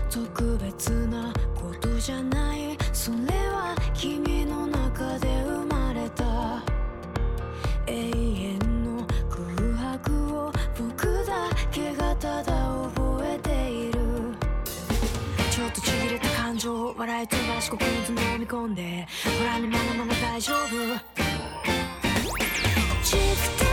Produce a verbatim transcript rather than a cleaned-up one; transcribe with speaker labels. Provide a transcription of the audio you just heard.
Speaker 1: 特別なことじゃない、それは君の中で生まれた永遠の空白を僕だけがただ覚えている。ちょっとちぎれた感情を笑い飛ばし、ここにと飲み込んで、ほらねまだまだ大丈夫。チクタ